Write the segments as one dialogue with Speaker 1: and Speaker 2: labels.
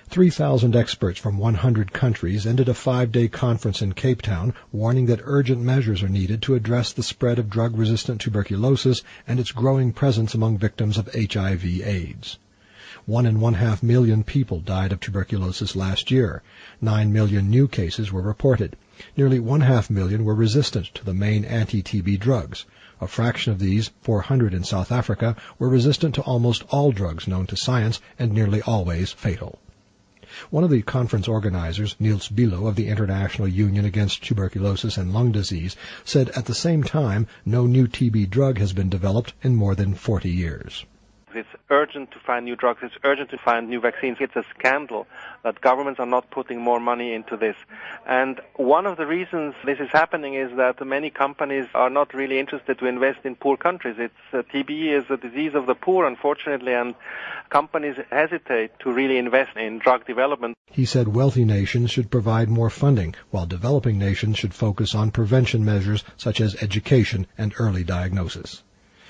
Speaker 1: 3,000 experts from 100 countries ended a 5-day conference in Cape Town, warning that urgent measures are needed to address the spread of drug-resistant tuberculosis and its growing presence among victims of HIV/AIDS. 1.5 million people died of tuberculosis last year. 9 million new cases were reported. Nearly 0.5 million were resistant to the main anti-TB drugs. A fraction of these, 400 in South Africa, were resistant to almost all drugs known to science and nearly always fatal. One of the conference organizers, Niels Bilo of the International Union Against Tuberculosis and Lung Disease, said at the same time no new TB drug has been developed in more than 40 years.
Speaker 2: It's urgent to find new drugs. It's urgent to find new vaccines. It's a scandal that governments are not putting more money into this. And one of the reasons this is happening is that many companies are not really interested to invest in poor countries. TB is a disease of the poor, unfortunately, and companies hesitate to really invest in drug development.
Speaker 1: He said wealthy nations should provide more funding, while developing nations should focus on prevention measures such as education and early diagnosis.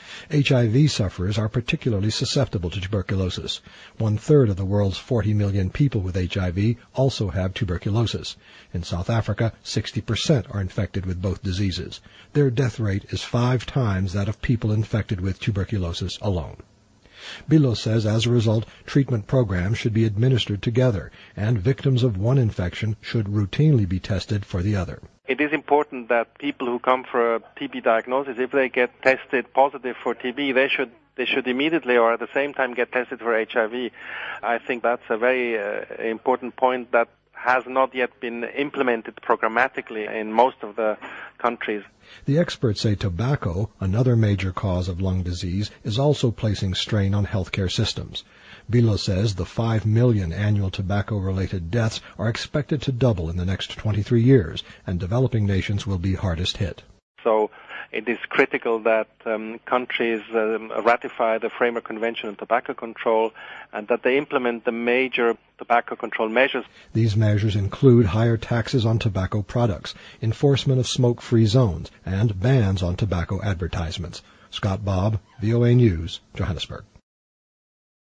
Speaker 1: HIV sufferers are particularly susceptible to tuberculosis. 1/3 of the world's 40 million people with HIV also have tuberculosis. In South Africa, 60% are infected with both diseases. Their death rate is 5 times that of people infected with tuberculosis alone. Bilo says as a result, treatment programs should be administered together, and victims of one infection should routinely be tested for the other.
Speaker 2: It is important that people who come for a TB diagnosis, if they get tested positive for TB, they should immediately or at the same time get tested for HIV. I think that's a very important point that has not yet been implemented programmatically in most of the countries.
Speaker 1: The experts say tobacco, another major cause of lung disease, is also placing strain on healthcare systems. Bilo says the 5 million annual tobacco-related deaths are expected to double in the next 23 years, and developing nations will be hardest hit.
Speaker 2: So it is critical that countries ratify the Framework Convention on Tobacco Control and that they implement the major tobacco control measures.
Speaker 1: These measures include higher taxes on tobacco products, enforcement of smoke-free zones, and bans on tobacco advertisements. Scott Bobb, VOA News, Johannesburg.